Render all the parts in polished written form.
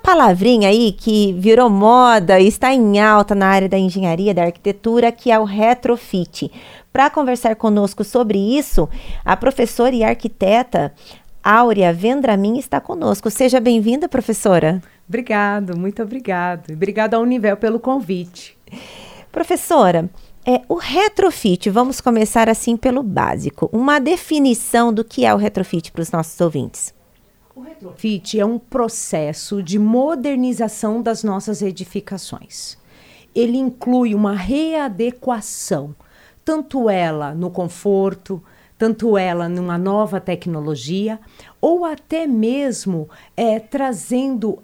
palavrinha aí que virou moda e está em alta na área da engenharia, da arquitetura, que é o retrofit. Para conversar conosco sobre isso, a professora e arquiteta Áurea Vendramin está conosco. Seja bem-vinda, professora. Obrigado, muito obrigado. Obrigada ao Univel pelo convite. Professora, o retrofit, vamos começar assim pelo básico. Uma definição do que é o retrofit para os nossos ouvintes. O retrofit é um processo de modernização das nossas edificações. Ele inclui uma readequação, tanto ela no conforto, tanto ela numa nova tecnologia, ou até mesmo trazendo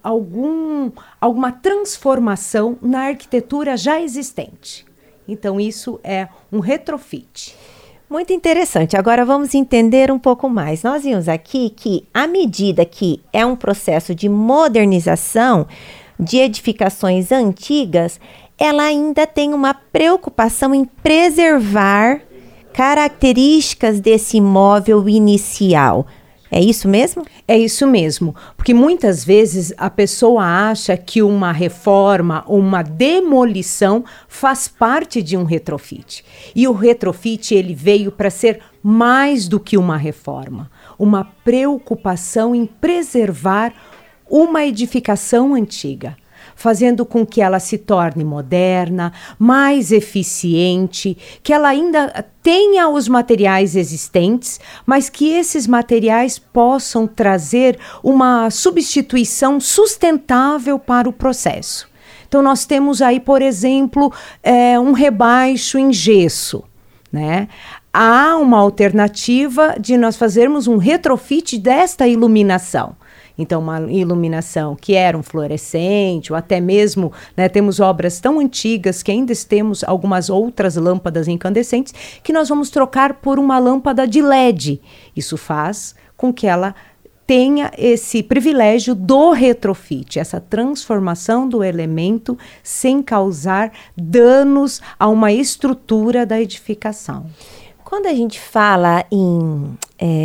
alguma transformação na arquitetura já existente. Então, isso é um retrofit. Muito interessante. Agora vamos entender um pouco mais. Nós vimos aqui que, à medida que é um processo de modernização de edificações antigas, ela ainda tem uma preocupação em preservar características desse imóvel inicial. É isso mesmo? É isso mesmo, porque muitas vezes a pessoa acha que uma reforma ou uma demolição faz parte de um retrofit. E o retrofit ele veio para ser mais do que uma reforma, uma preocupação em preservar uma edificação antiga, fazendo com que ela se torne moderna, mais eficiente, que ela ainda tenha os materiais existentes, mas que esses materiais possam trazer uma substituição sustentável para o processo. Então, nós temos aí, por exemplo, um rebaixo em gesso, né? Há uma alternativa de nós fazermos um retrofit desta iluminação. Então, uma iluminação que era um fluorescente, ou até mesmo, né, temos obras tão antigas que ainda temos algumas outras lâmpadas incandescentes que nós vamos trocar por uma lâmpada de LED. Isso faz com que ela tenha esse privilégio do retrofit, essa transformação do elemento sem causar danos a uma estrutura da edificação. Quando a gente fala em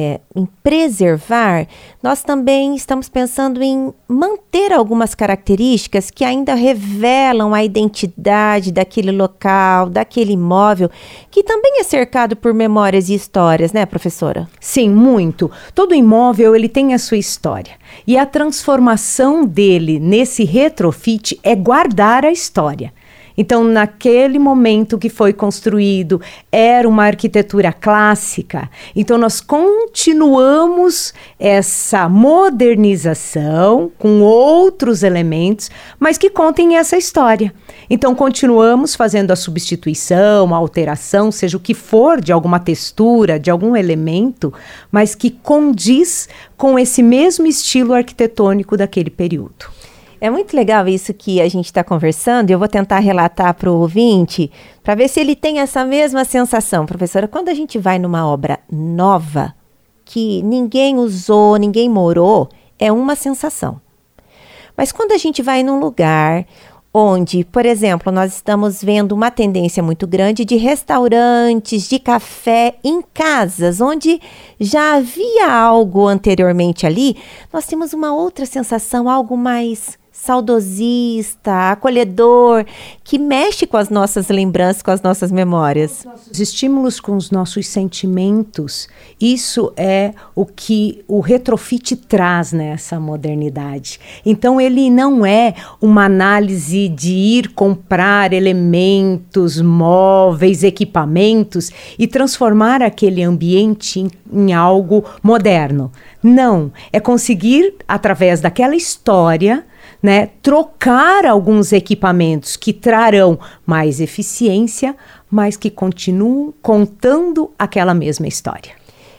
preservar, nós também estamos pensando em manter algumas características que ainda revelam a identidade daquele local, daquele imóvel, que também é cercado por memórias e histórias, né, professora? Sim, muito. Todo imóvel ele tem a sua história. E a transformação dele nesse retrofit é guardar a história. Então, naquele momento que foi construído, era uma arquitetura clássica. Então, nós continuamos essa modernização com outros elementos, mas que contem essa história. Então, continuamos fazendo a substituição, a alteração, seja o que for, de alguma textura, de algum elemento, mas que condiz com esse mesmo estilo arquitetônico daquele período. É muito legal isso que a gente está conversando, e eu vou tentar relatar para o ouvinte, para ver se ele tem essa mesma sensação. Professora, quando a gente vai numa obra nova, que ninguém usou, ninguém morou, é uma sensação. Mas quando a gente vai num lugar onde, por exemplo, nós estamos vendo uma tendência muito grande de restaurantes, de café em casas, onde já havia algo anteriormente ali, nós temos uma outra sensação, algo mais saudosista, acolhedor, que mexe com as nossas lembranças, com as nossas memórias. Os estímulos com os nossos sentimentos, isso é o que o retrofit traz nessa modernidade. Então, ele não é uma análise de ir comprar elementos, móveis, equipamentos e transformar aquele ambiente em algo moderno. Não, é conseguir, através daquela história, né, trocar alguns equipamentos que trarão mais eficiência, mas que continuam contando aquela mesma história.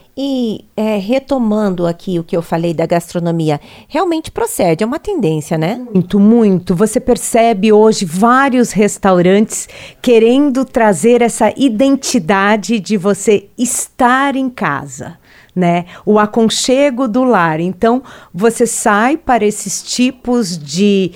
E retomando aqui o que eu falei da gastronomia, realmente procede, é uma tendência, né? Muito, muito. Você percebe hoje vários restaurantes querendo trazer essa identidade de você estar em casa, né? O aconchego do lar. Então, você sai para esses tipos de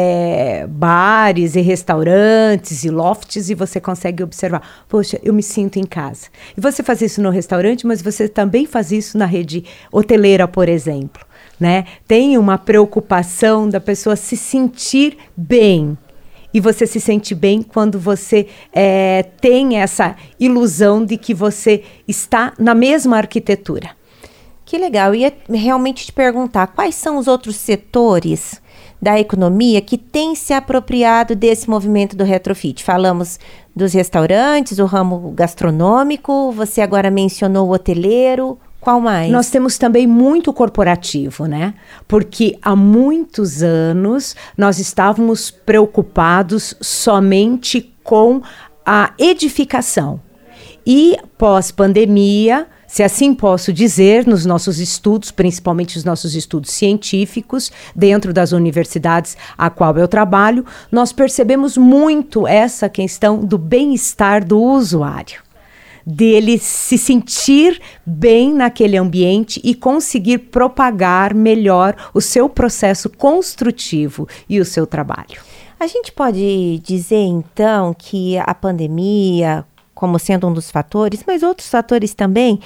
bares e restaurantes e lofts e você consegue observar, poxa, eu me sinto em casa. E você faz isso no restaurante, mas você também faz isso na rede hoteleira, por exemplo. né? Tem uma preocupação da pessoa se sentir bem. E você se sente bem quando você tem essa ilusão de que você está na mesma arquitetura. Que legal. Eu ia realmente te perguntar, quais são os outros setores da economia que têm se apropriado desse movimento do retrofit? Falamos dos restaurantes, o ramo gastronômico, você agora mencionou o hoteleiro. Qual mais? Nós temos também muito corporativo, né? Porque há muitos anos nós estávamos preocupados somente com a edificação. E pós-pandemia, se assim posso dizer, nos nossos estudos, principalmente os nossos estudos científicos, dentro das universidades a qual eu trabalho, nós percebemos muito essa questão do bem-estar do usuário, dele se sentir bem naquele ambiente e conseguir propagar melhor o seu processo construtivo e o seu trabalho. A gente pode dizer, então, que a pandemia, como sendo um dos fatores, mas outros fatores também,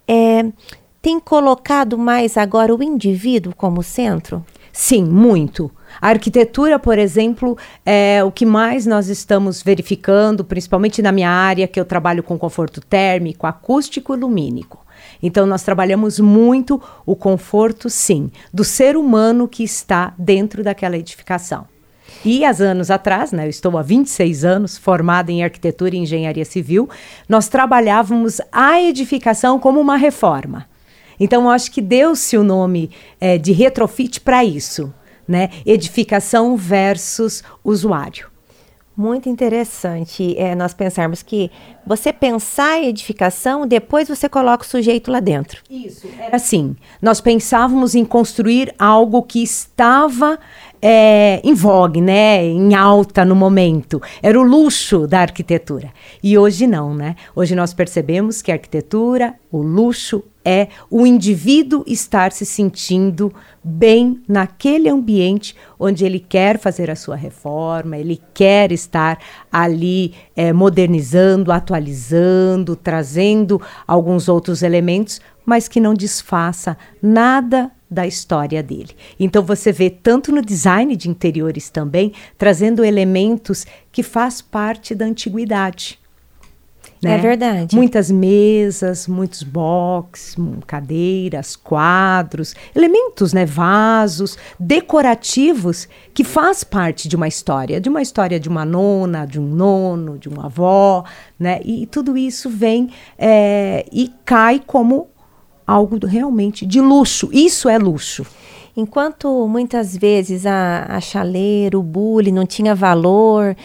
tem colocado mais agora o indivíduo como centro? Sim, muito. A arquitetura, por exemplo, é o que mais nós estamos verificando, principalmente na minha área, que eu trabalho com conforto térmico, acústico e lumínico. Então, nós trabalhamos muito o conforto, sim, do ser humano que está dentro daquela edificação. E há anos atrás, né, eu estou há 26 anos formada em arquitetura e engenharia civil, nós trabalhávamos a edificação como uma reforma. Então, eu acho que deu-se o nome de retrofit para isso, né? Edificação versus usuário. Muito interessante nós pensarmos que você pensar em edificação, depois você coloca o sujeito lá dentro. Isso, era assim. Nós pensávamos em construir algo que estava em vogue, né? Em alta no momento. Era o luxo da arquitetura. E hoje não, né? Hoje nós percebemos que a arquitetura, o luxo, é o indivíduo estar se sentindo bem naquele ambiente onde ele quer fazer a sua reforma, ele quer estar ali modernizando, atualizando, trazendo alguns outros elementos, mas que não desfaça nada da história dele. Então você vê tanto no design de interiores também, trazendo elementos que faz parte da antiguidade. Né? É verdade. Muitas mesas, muitos boxes, cadeiras, quadros, elementos, né, vasos, decorativos que faz parte de uma história de uma nona, de um nono, de uma avó, né? E tudo isso vem e cai como algo realmente de luxo. Isso é luxo. Enquanto muitas vezes a chaleira, o bule não tinha valor,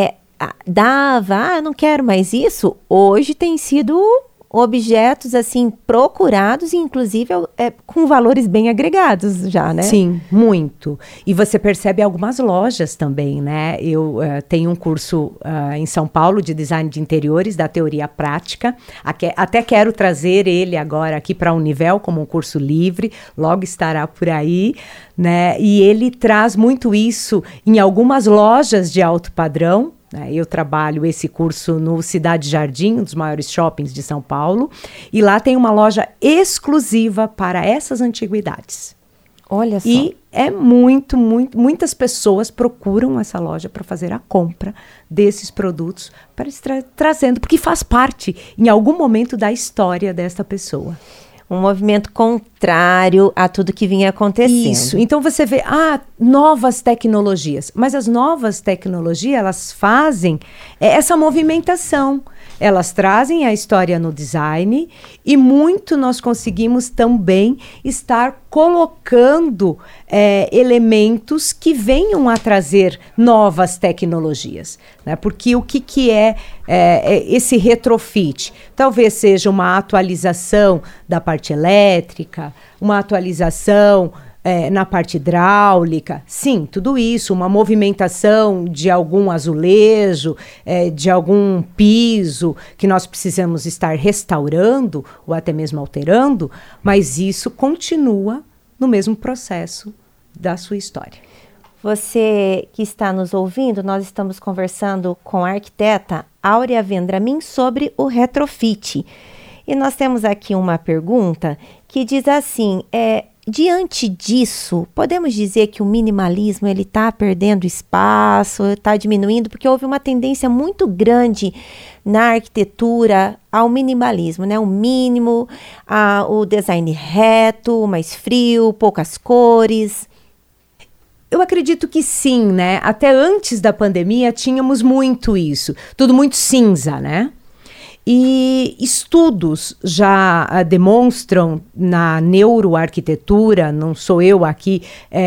não quero mais isso, hoje tem sido objetos assim procurados e inclusive com valores bem agregados já, né? Sim, muito. E você percebe algumas lojas também, né? Eu tenho um curso em São Paulo de design de interiores da teoria prática. Até quero trazer ele agora aqui para a Univel como um curso livre, logo estará por aí, né? E ele traz muito isso em algumas lojas de alto padrão. Eu trabalho esse curso no Cidade Jardim, um dos maiores shoppings de São Paulo, e lá tem uma loja exclusiva para essas antiguidades. Olha só. E muitas pessoas procuram essa loja para fazer a compra desses produtos, para trazendo, porque faz parte, em algum momento, da história dessa pessoa. Um movimento contrário a tudo que vinha acontecendo. Isso. Então você vê, novas tecnologias. Mas as novas tecnologias, elas fazem essa movimentação. Elas trazem a história no design e muito nós conseguimos também estar colocando elementos que venham a trazer novas tecnologias, né? Porque o que é esse retrofit? Talvez seja uma atualização da parte elétrica, uma atualização na parte hidráulica, sim, tudo isso, uma movimentação de algum azulejo, de algum piso que nós precisamos estar restaurando ou até mesmo alterando, mas isso continua no mesmo processo da sua história. Você que está nos ouvindo, nós estamos conversando com a arquiteta Áurea Vendramin sobre o retrofit. E nós temos aqui uma pergunta que diz assim, diante disso, podemos dizer que o minimalismo ele está perdendo espaço, está diminuindo, porque houve uma tendência muito grande na arquitetura ao minimalismo, né? O mínimo, o design reto, mais frio, poucas cores. Eu acredito que sim, né? Até antes da pandemia tínhamos muito isso, tudo muito cinza, né? E estudos já demonstram na neuroarquitetura, não sou eu aqui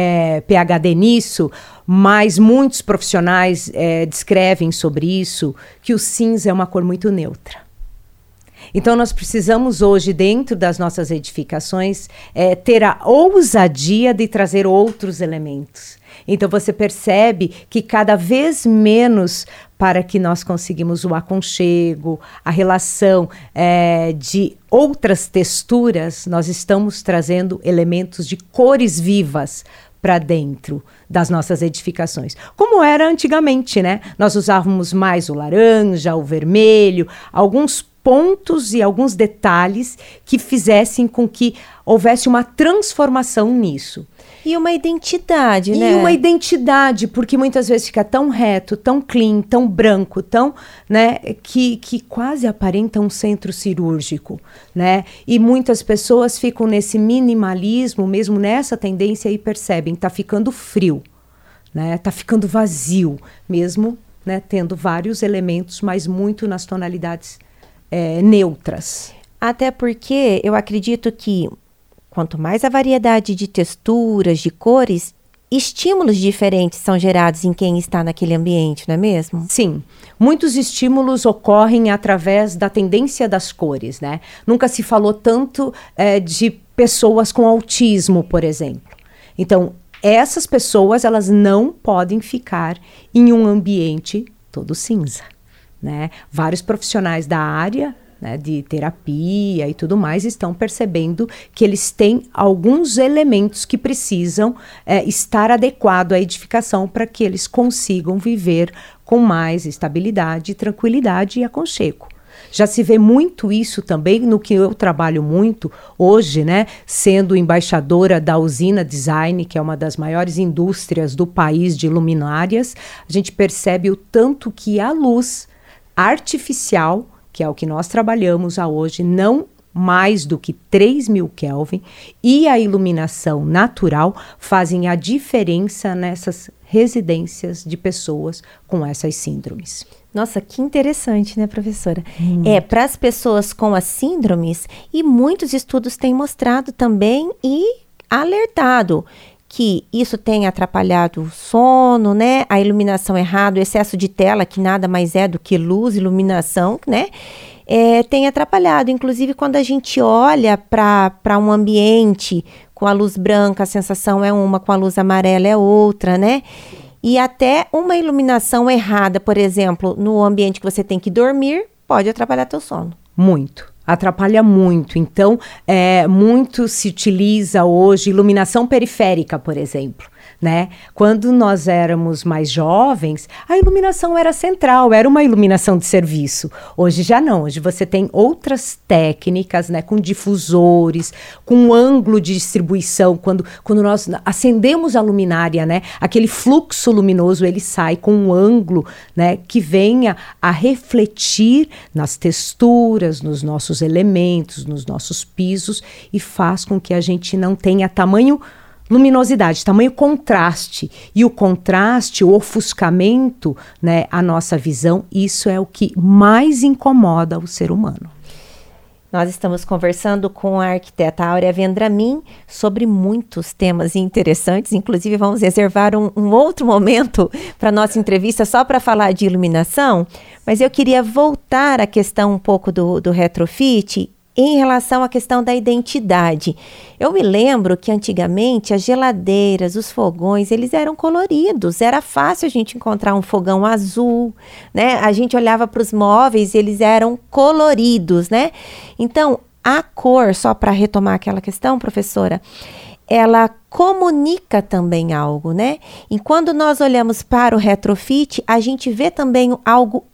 PhD nisso, mas muitos profissionais descrevem sobre isso, que o cinza é uma cor muito neutra. Então nós precisamos hoje, dentro das nossas edificações, ter a ousadia de trazer outros elementos. Então você percebe que cada vez menos, para que nós conseguimos o aconchego, a relação de outras texturas, nós estamos trazendo elementos de cores vivas para dentro das nossas edificações. Como era antigamente, né? Nós usávamos mais o laranja, o vermelho, alguns pontos e alguns detalhes que fizessem com que houvesse uma transformação nisso. E uma identidade, né? E uma identidade, porque muitas vezes fica tão reto, tão clean, tão branco, tão, né, que quase aparenta um centro cirúrgico, né? E muitas pessoas ficam nesse minimalismo, mesmo nessa tendência, e percebem, tá ficando frio, né? Tá ficando vazio, mesmo, né, tendo vários elementos, mas muito nas tonalidades neutras. Até porque eu acredito que quanto mais a variedade de texturas, de cores, estímulos diferentes são gerados em quem está naquele ambiente, não é mesmo? Sim. Muitos estímulos ocorrem através da tendência das cores, né? Nunca se falou tanto de pessoas com autismo, por exemplo. Então, essas pessoas, elas não podem ficar em um ambiente todo cinza, né? Vários profissionais da área, né, de terapia e tudo mais, estão percebendo que eles têm alguns elementos que precisam estar adequado à edificação para que eles consigam viver com mais estabilidade, tranquilidade e aconchego. Já se vê muito isso também no que eu trabalho muito hoje, né, sendo embaixadora da Usina Design, que é uma das maiores indústrias do país de luminárias. A gente percebe o tanto que a luz artificial, que é o que nós trabalhamos hoje, não mais do que 3.000 Kelvin, e a iluminação natural fazem a diferença nessas residências de pessoas com essas síndromes. Nossa, que interessante, né, professora? Para as pessoas com as síndromes, e muitos estudos têm mostrado também e alertado que isso tem atrapalhado o sono, né? A iluminação errada, o excesso de tela, que nada mais é do que luz, iluminação, né? Tem atrapalhado. Inclusive, quando a gente olha para um ambiente com a luz branca, a sensação é uma, com a luz amarela é outra, né? E até uma iluminação errada, por exemplo, no ambiente que você tem que dormir, pode atrapalhar teu sono. Muito. Atrapalha muito. Então, muito se utiliza hoje iluminação periférica, por exemplo, né? Quando nós éramos mais jovens, a iluminação era central, era uma iluminação de serviço. Hoje já não. Hoje você tem outras técnicas, né? Com difusores, com ângulo de distribuição. Quando nós acendemos a luminária, né? Aquele fluxo luminoso, ele sai com um ângulo, né? Que venha a refletir nas texturas, nos nossos elementos, nos nossos pisos, e faz com que a gente não tenha tamanho luminosidade, tamanho contraste. E o contraste, o ofuscamento, né, a nossa visão, isso é o que mais incomoda o ser humano. Nós estamos conversando com a arquiteta Áurea Vendramin sobre muitos temas interessantes. Inclusive, vamos reservar um outro momento para a nossa entrevista só para falar de iluminação. Mas eu queria voltar à questão um pouco do retrofit em relação à questão da identidade. Eu me lembro que antigamente as geladeiras, os fogões, eles eram coloridos. Era fácil a gente encontrar um fogão azul, né? A gente olhava para os móveis, eles eram coloridos, né? Então, a cor, só para retomar aquela questão, professora, ela comunica também algo, né? E quando nós olhamos para o retrofit, a gente vê também algo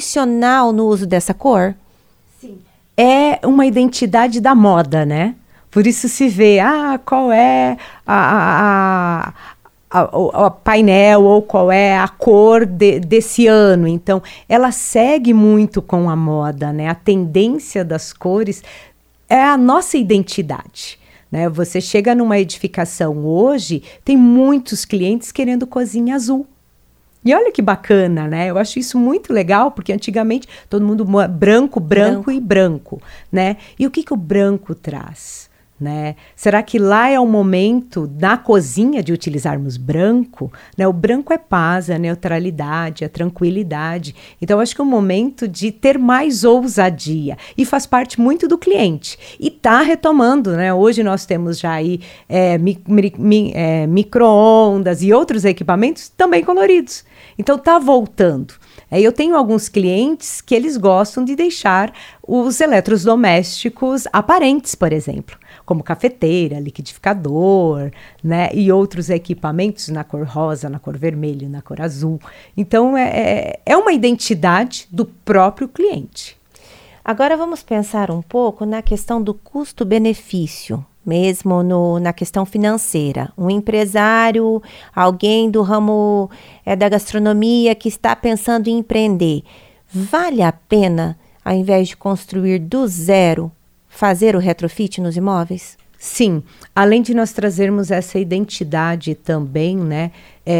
intencional no uso dessa cor? Sim. É uma identidade da moda, né? Por isso se vê, qual é o painel ou qual é a cor desse ano. Então, ela segue muito com a moda, né? A tendência das cores é a nossa identidade, né? Você chega numa edificação hoje, tem muitos clientes querendo cozinha azul. E olha que bacana, né? Eu acho isso muito legal, porque antigamente todo mundo branco e branco, né? E o que o branco traz, né? Será que lá é o momento na cozinha de utilizarmos branco, né? O branco é paz, a neutralidade, a tranquilidade. Então, eu acho que é um momento de ter mais ousadia e faz parte muito do cliente. E está retomando, né? Hoje nós temos já aí micro-ondas e outros equipamentos também coloridos. Então, está voltando. Eu tenho alguns clientes que eles gostam de deixar os eletrodomésticos aparentes, por exemplo, como cafeteira, liquidificador, né? E outros equipamentos na cor rosa, na cor vermelha, na cor azul. Então, é uma identidade do próprio cliente. Agora vamos pensar um pouco na questão do custo-benefício, mesmo na questão financeira. Um empresário, alguém do ramo da gastronomia que está pensando em empreender, vale a pena, ao invés de construir do zero, fazer o retrofit nos imóveis? Sim, além de nós trazermos essa identidade também, né,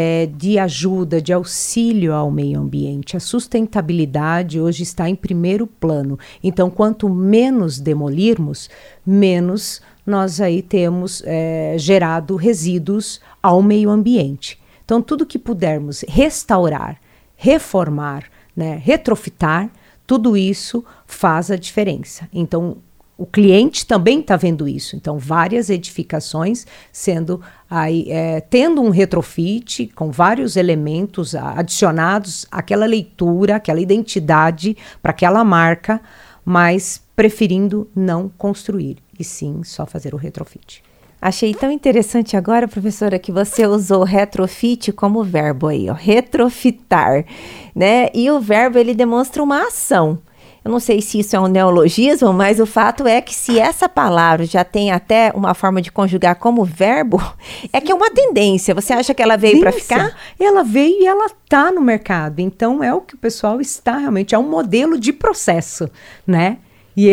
de ajuda, de auxílio ao meio ambiente, a sustentabilidade hoje está em primeiro plano. Então, quanto menos demolirmos, menos nós aí temos gerado resíduos ao meio ambiente. Então, tudo que pudermos restaurar, reformar, né, retrofitar, tudo isso faz a diferença. Então, o cliente também está vendo isso. Então, várias edificações sendo aí, tendo um retrofit com vários elementos adicionados àquela leitura, aquela identidade para aquela marca, mas preferindo não construir, e sim só fazer o retrofit. Achei tão interessante agora, professora, que você usou retrofit como verbo aí, ó, retrofitar, né? E o verbo, ele demonstra uma ação. Eu não sei se isso é um neologismo, mas o fato é que se essa palavra já tem até uma forma de conjugar como verbo, é que é uma tendência. Você acha que ela veio para ficar? Ela veio e ela está no mercado. Então, é o que o pessoal está realmente, é um modelo de processo, né? E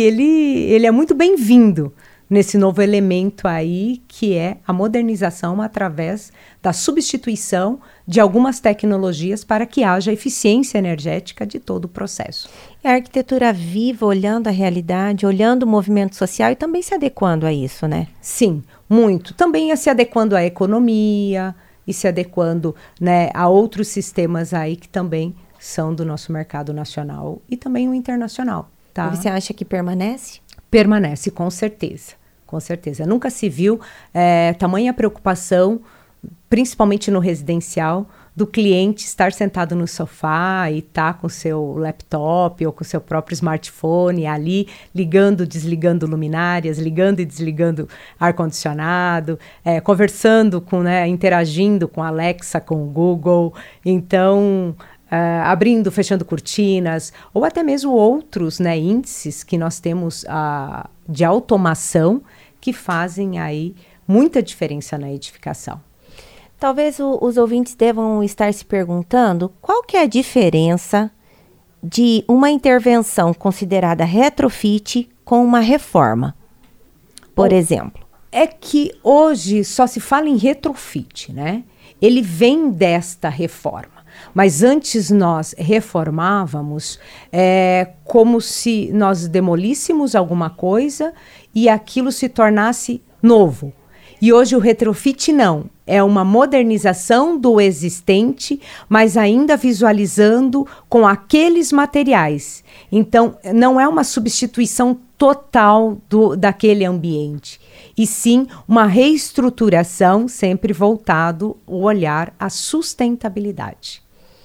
ele é muito bem-vindo nesse novo elemento aí, que é a modernização através da substituição de algumas tecnologias para que haja eficiência energética de todo o processo. É a arquitetura viva, olhando a realidade, olhando o movimento social e também se adequando a isso, né? Sim, muito. Também se adequando à economia e se adequando, né, a outros sistemas aí que também são do nosso mercado nacional e também o internacional. Tá? E você acha que permanece? Permanece, com certeza. Com certeza. Nunca se viu tamanha preocupação, principalmente no residencial, do cliente estar sentado no sofá e estar com o seu laptop ou com o seu próprio smartphone ali, ligando, desligando luminárias, ligando e desligando ar-condicionado, conversando, interagindo com a Alexa, com o Google. Então, abrindo, fechando cortinas, ou até mesmo outros, né, índices que nós temos de automação que fazem aí muita diferença na edificação. Talvez os ouvintes devam estar se perguntando qual que é a diferença de uma intervenção considerada retrofit com uma reforma, por exemplo. É que hoje só se fala em retrofit, né? Ele vem desta reforma. Mas antes nós reformávamos como se nós demolíssemos alguma coisa e aquilo se tornasse novo. E hoje o retrofit não. É uma modernização do existente, mas ainda visualizando com aqueles materiais. Então, não é uma substituição total daquele ambiente, e sim uma reestruturação sempre voltado o olhar à sustentabilidade.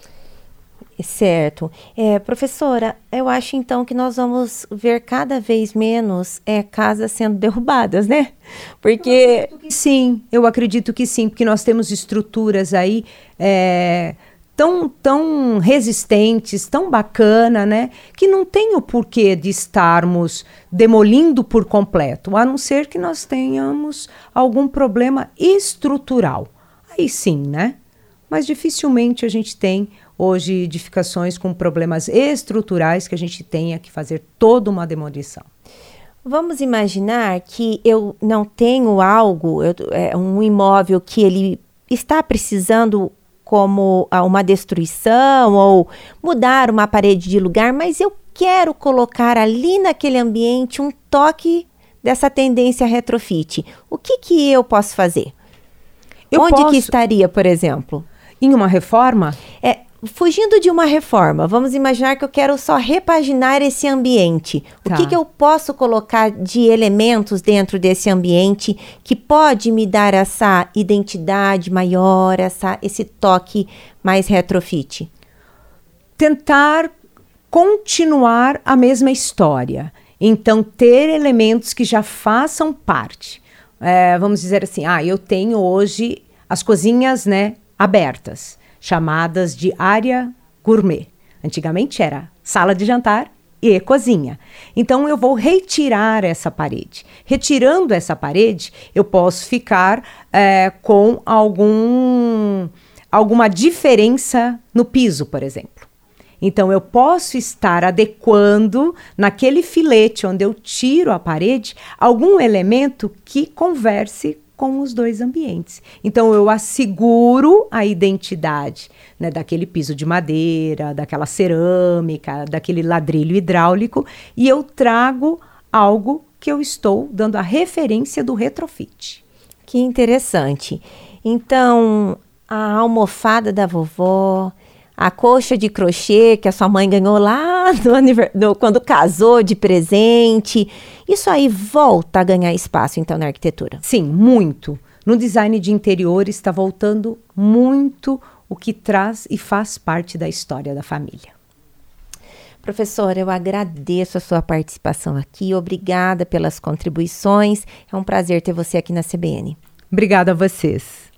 Certo. Professora, eu acho então que nós vamos ver cada vez menos casas sendo derrubadas, né? Porque... Sim, eu acredito que sim, porque nós temos estruturas aí tão resistentes, tão bacana, né? Que não tem o porquê de estarmos demolindo por completo, a não ser que nós tenhamos algum problema estrutural. Aí sim, né? Mas dificilmente a gente tem hoje edificações com problemas estruturais que a gente tenha que fazer toda uma demolição. Vamos imaginar que eu não tenho algo, um imóvel que ele está precisando como uma destruição ou mudar uma parede de lugar, mas eu quero colocar ali naquele ambiente um toque dessa tendência retrofit. O que eu posso fazer? Onde que estaria, por exemplo? Em uma reforma? Fugindo de uma reforma, vamos imaginar que eu quero só repaginar esse ambiente. Tá. O que eu posso colocar de elementos dentro desse ambiente que pode me dar essa identidade maior, esse toque mais retrofit? Tentar continuar a mesma história. Então, ter elementos que já façam parte. Vamos dizer assim, eu tenho hoje as cozinhas, né, abertas, chamadas de área gourmet. Antigamente era sala de jantar e cozinha. Então eu vou retirar essa parede. Retirando essa parede, eu posso ficar com alguma diferença no piso, por exemplo. Então eu posso estar adequando naquele filete onde eu tiro a parede algum elemento que converse com os dois ambientes. Então, eu asseguro a identidade, né, daquele piso de madeira, daquela cerâmica, daquele ladrilho hidráulico, e eu trago algo que eu estou dando a referência do retrofit. Que interessante. Então, a almofada da vovó, a colcha de crochê que a sua mãe ganhou lá quando casou de presente, isso aí volta a ganhar espaço, então, na arquitetura? Sim, muito. No design de interiores está voltando muito o que traz e faz parte da história da família. Professora, eu agradeço a sua participação aqui, obrigada pelas contribuições, é um prazer ter você aqui na CBN. Obrigada a vocês.